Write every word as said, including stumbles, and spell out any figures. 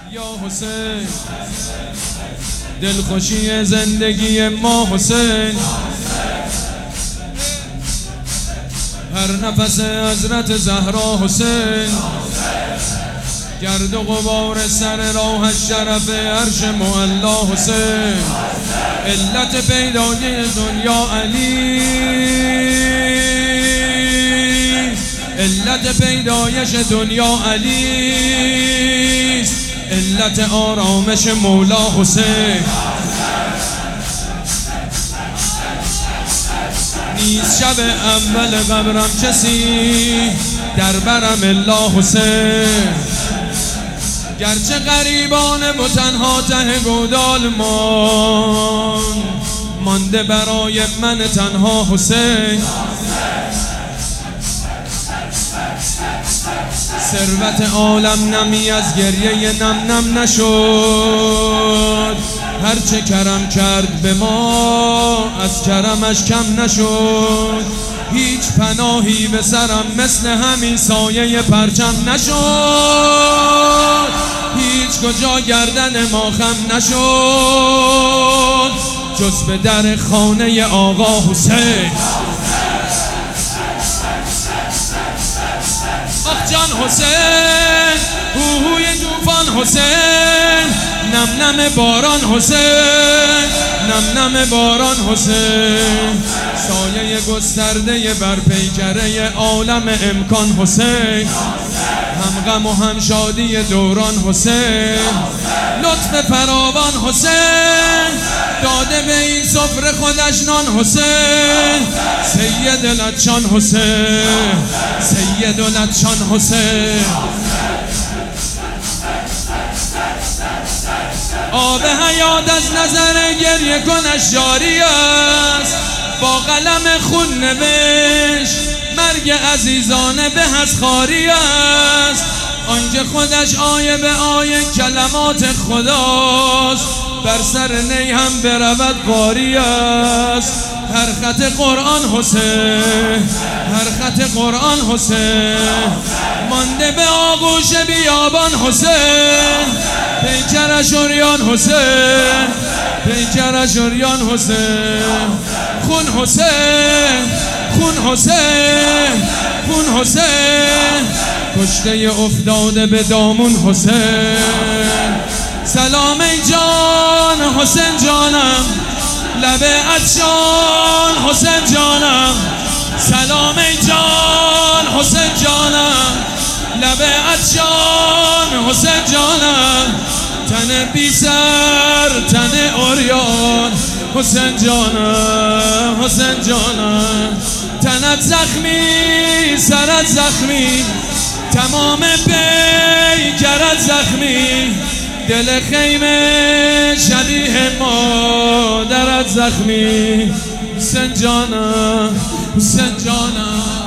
یا حسین دلخوشی زندگی ما حسین، هر نفس حضرت زهرا حسین، گرد و غبار سر راه شرف عرش معلا حسین، علت پیدایی دنیا علی، علت پیدایش دنیا علی، علت آرامش مولا حسین. نیست شب اول قبرم کسی در برم الا حسین، گرچه غریبان و تنها ته گودال مان مانده برای من تنها حسین. ثروت عالم نمی از گریه نم نم نشد، هرچه کرم کرد به ما از کرمش کم نشد، هیچ پناهی به سرم مثل همین سایه پرچم نشد، هیچ کجا گردن ما خم نشد جز به در خانه آقا حسین. آخ جان حسین، هوهوی طوفان حسین، نم نم باران حسین، نم نم باران حسین، سایه گسترده بر پیکره عالم امکان حسین، هم غم و هم شادی دوران حسین، لطف فراوان حسین، داده به این سفره خودش نان حسین، سید لطشان حسین، سید لطشان حسین. آب حیات از نظر گریه کنش جاری است، با قلم خون نوشت مرگ عزیزانه به از خاری است، آنکه خودش آیه به آیه کلمات خداست، بر سر نی هم برود قاری است. هر خط قرآن حسین، هر خط قرآن حسین، مانده به آغوش بیابان حسین، پیکرش عریان حسین، پیکرش عریان حسین، خون حسین، خون حسین، خون حسین، کشته افتاده به دامون حسین. سلام ای جان حسین جانم، لب عطشان حسین جانم، سلام ای جان حسین جانم، لب عطشان حسین جانم، تن بی سر تن عریان حسین جانم، حسین جانم، تنت زخمی سرت زخمی، تمام پیکرت زخمی، دل خیمه شبیه مادرت زخمی، حسین جانم، حسین جانم.